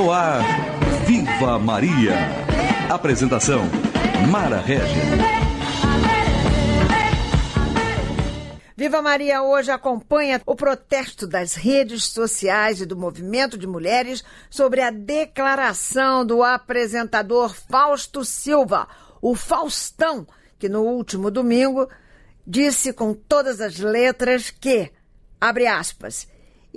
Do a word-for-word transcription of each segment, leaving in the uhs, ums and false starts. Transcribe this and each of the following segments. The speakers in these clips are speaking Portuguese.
No ar, Viva Maria. Apresentação, Mara Régia. Viva Maria hoje acompanha o protesto das redes sociais e do movimento de mulheres sobre a declaração do apresentador Fausto Silva, o Faustão, que no último domingo disse com todas as letras que, abre aspas,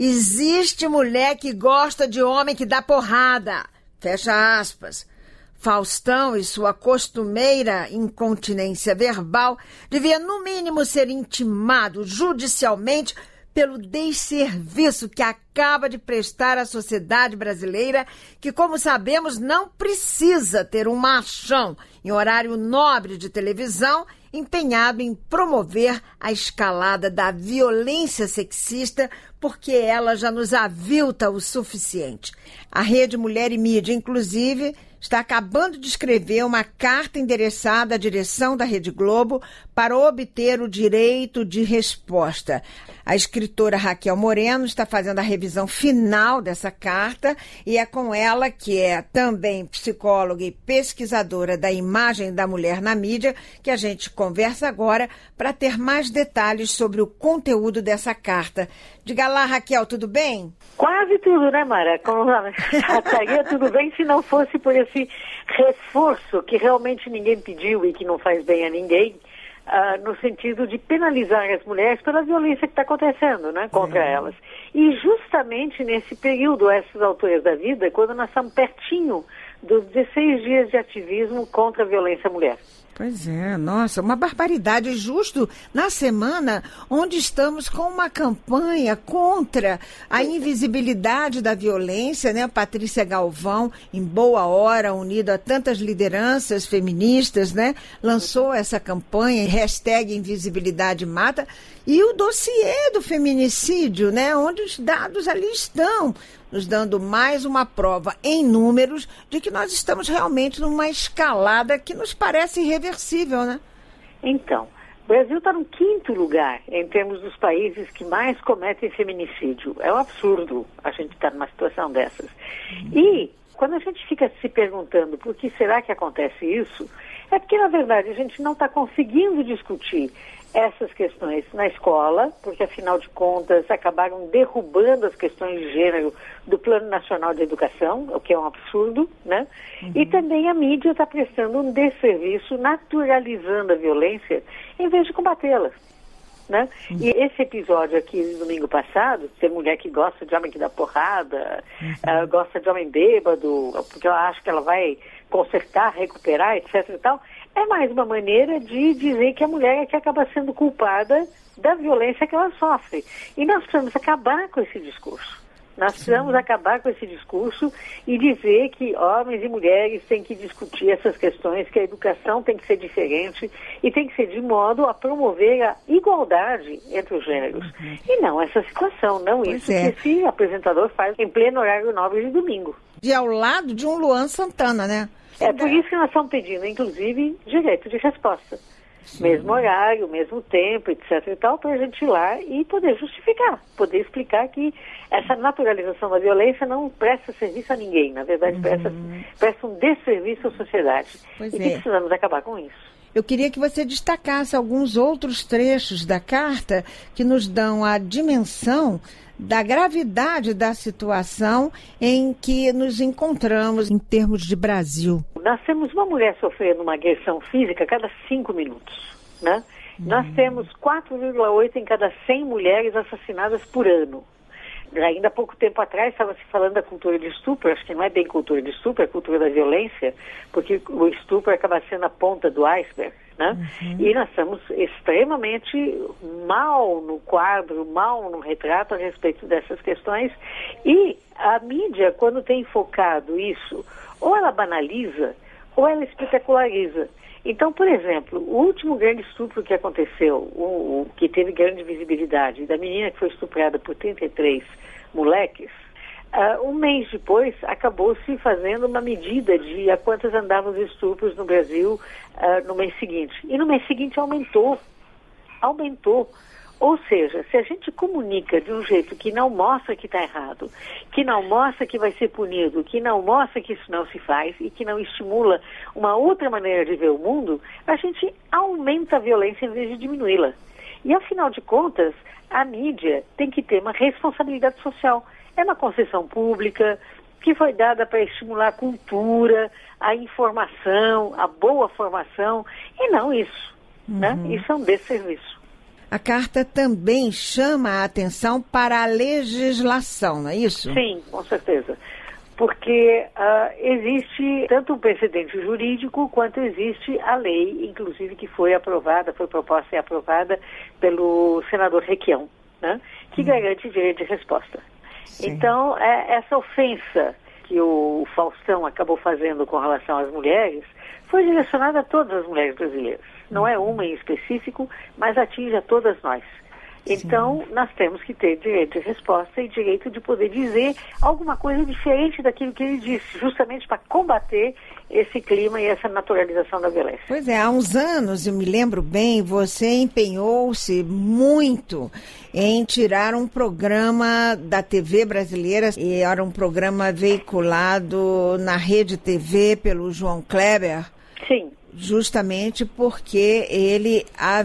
existe mulher que gosta de homem que dá porrada, fecha aspas. Faustão e sua costumeira incontinência verbal devia, no mínimo, ser intimado judicialmente pelo desserviço que acaba de prestar à sociedade brasileira, que, como sabemos, não precisa ter um machão em horário nobre de televisão empenhado em promover a escalada da violência sexista, porque ela já nos avilta o suficiente. A Rede Mulher e Mídia, inclusive, está acabando de escrever uma carta endereçada à direção da Rede Globo para obter o direito de resposta. A escritora Raquel Moreno está fazendo a revisão final dessa carta e é com ela, que é também psicóloga e pesquisadora da imagem da mulher na mídia, que a gente conversa agora para ter mais detalhes sobre o conteúdo dessa carta. Diga lá, Raquel, tudo bem? Quase tudo, né, Mara? Como estaria tudo bem se não fosse por esse reforço que realmente ninguém pediu e que não faz bem a ninguém, uh, no sentido de penalizar as mulheres pela violência que está acontecendo, né, contra é. elas. E justamente nesse período, essas alturas da vida, quando nós estamos pertinho dos dezesseis dias de ativismo contra a violência à mulher. Pois é, nossa, uma barbaridade, justo na semana onde estamos com uma campanha contra a invisibilidade da violência, né? Patrícia Galvão, em boa hora, unida a tantas lideranças feministas, né? Lançou essa campanha, hashtag Invisibilidade Mata, e o dossiê do feminicídio, né? Onde os dados ali estão, nos dando mais uma prova em números de que nós estamos realmente numa escalada que nos parece irreversível, né? Então, o Brasil está no quinto lugar em termos dos países que mais cometem feminicídio. É um absurdo a gente estar numa situação dessas. Uhum. E quando a gente fica se perguntando por que será que acontece isso, é porque, na verdade, a gente não está conseguindo discutir essas questões na escola, porque, afinal de contas, acabaram derrubando as questões de gênero do Plano Nacional de Educação, o que é um absurdo, né? Uhum. E também a mídia está prestando um desserviço, naturalizando a violência, em vez de combatê-la, né? Uhum. E esse episódio aqui, no domingo passado, tem mulher que gosta de homem que dá porrada, uhum. uh, gosta de homem bêbado, porque ela acha que ela vai consertar, recuperar, etc e tal, é mais uma maneira de dizer que a mulher é que acaba sendo culpada da violência que ela sofre. E nós precisamos acabar com esse discurso. Nós precisamos Sim. acabar com esse discurso e dizer que homens e mulheres têm que discutir essas questões, que a educação tem que ser diferente e tem que ser de modo a promover a igualdade entre os gêneros. Uhum. E não essa situação, não pois isso é. que esse apresentador faz em pleno horário nobre de domingo. E ao lado de um Luan Santana, né? É por isso que nós estamos pedindo, inclusive, direito de resposta. Sim. Mesmo horário, mesmo tempo, etc e tal, para a gente ir lá e poder justificar, poder explicar que essa naturalização da violência não presta serviço a ninguém, na verdade uhum. presta, presta um desserviço à sociedade. Pois e é. precisamos acabar com isso. Eu queria que você destacasse alguns outros trechos da carta que nos dão a dimensão da gravidade da situação em que nos encontramos em termos de Brasil. Nós temos uma mulher sofrendo uma agressão física a cada cinco minutos, né? Hum. Nós temos quatro vírgula oito em cada cem mulheres assassinadas por ano. Ainda há pouco tempo atrás estava se falando da cultura de estupro, acho que não é bem cultura de estupro, é cultura da violência, porque o estupro acaba sendo a ponta do iceberg, né? Uhum. E nós estamos extremamente mal no quadro, mal no retrato a respeito dessas questões. E a mídia, quando tem focado isso, ou ela banaliza, ou ela espetaculariza. Então, por exemplo, o último grande estupro que aconteceu, o, o que teve grande visibilidade, da menina que foi estuprada por trinta e três moleques, uh, um mês depois acabou-se fazendo uma medida de a quantas andavam os estupros no Brasil uh, no mês seguinte. E no mês seguinte aumentou, aumentou. Ou seja, se a gente comunica de um jeito que não mostra que está errado, que não mostra que vai ser punido, que não mostra que isso não se faz e que não estimula uma outra maneira de ver o mundo, a gente aumenta a violência em vez de diminuí-la. E, afinal de contas, a mídia tem que ter uma responsabilidade social. É uma concessão pública que foi dada para estimular a cultura, a informação, a boa formação, e não isso. Uhum. Né? Isso é um desserviço. A carta também chama a atenção para a legislação, não é isso? Sim, com certeza. Porque uh, existe tanto um precedente jurídico quanto existe a lei, inclusive que foi aprovada, foi proposta e aprovada pelo senador Requião, né, que hum. garante direito de resposta. Sim. Então, é, essa ofensa que o Faustão acabou fazendo com relação às mulheres foi direcionada a todas as mulheres brasileiras. Não é uma em específico, mas atinge a todas nós. Então, sim, nós temos que ter direito de resposta e direito de poder dizer alguma coisa diferente daquilo que ele disse, justamente para combater esse clima e essa naturalização da violência. Pois é, há uns anos, eu me lembro bem, você empenhou-se muito em tirar um programa da T V brasileira, e era um programa veiculado na Rede T V pelo João Kleber. Sim. Justamente porque ele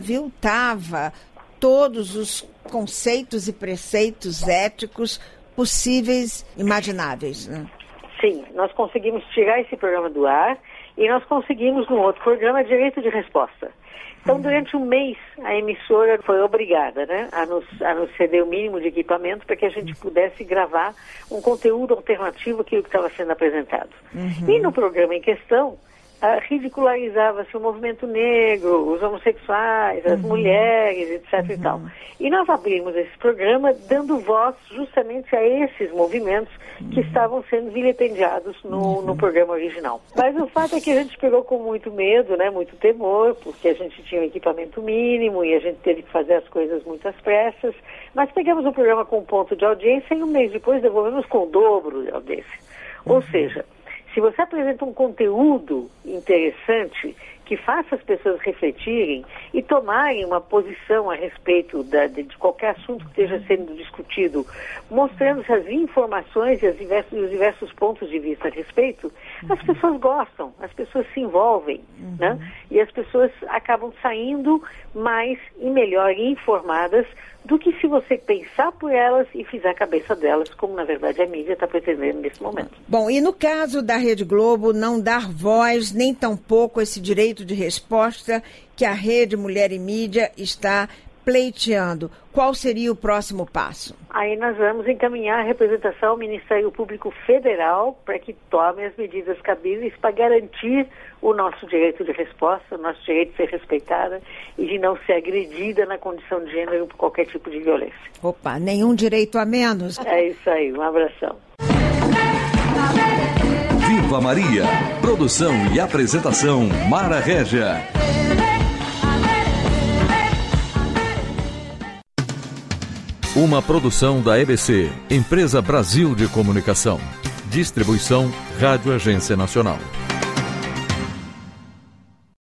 aviltava todos os conceitos e preceitos éticos possíveis, imagináveis, né? Sim, nós conseguimos tirar esse programa do ar e nós conseguimos, no outro programa, direito de resposta. Então, durante um mês, a emissora foi obrigada, né, a nos, a nos ceder o mínimo de equipamento para que a gente pudesse gravar um conteúdo alternativo àquilo que estava sendo apresentado. Uhum. E no programa em questão, Uh, ridicularizava-se o movimento negro, os homossexuais, as uhum. mulheres, etc uhum. e tal. E nós abrimos esse programa dando voz justamente a esses movimentos uhum. que estavam sendo vilipendiados no, uhum. no programa original. Mas o fato é que a gente pegou com muito medo, né, muito temor, porque a gente tinha um equipamento mínimo e a gente teve que fazer as coisas muito às pressas, mas pegamos o programa com um ponto de audiência e um mês depois devolvemos com o dobro de audiência. Uhum. Ou seja, se você apresenta um conteúdo interessante que faça as pessoas refletirem e tomarem uma posição a respeito da, de, de qualquer assunto que esteja sendo discutido, mostrando-se as informações e, as diversos, e os diversos pontos de vista a respeito, as pessoas gostam, as pessoas se envolvem, uhum. né? E as pessoas acabam saindo mais e melhor informadas do que se você pensar por elas e fizer a cabeça delas, como na verdade a mídia está pretendendo nesse momento. Bom, e no caso da Rede Globo, não dar voz, nem tampouco esse direito de resposta que a Rede Mulher e Mídia está pleiteando, qual seria o próximo passo? Aí nós vamos encaminhar a representação ao Ministério Público Federal para que tome as medidas cabíveis para garantir o nosso direito de resposta, o nosso direito de ser respeitada e de não ser agredida na condição de gênero por qualquer tipo de violência. Opa, nenhum direito a menos. É isso aí, um abração. Viva Maria! Produção e apresentação Mara Régia. Uma produção da E B C, Empresa Brasil de Comunicação. Distribuição Rádio Agência Nacional.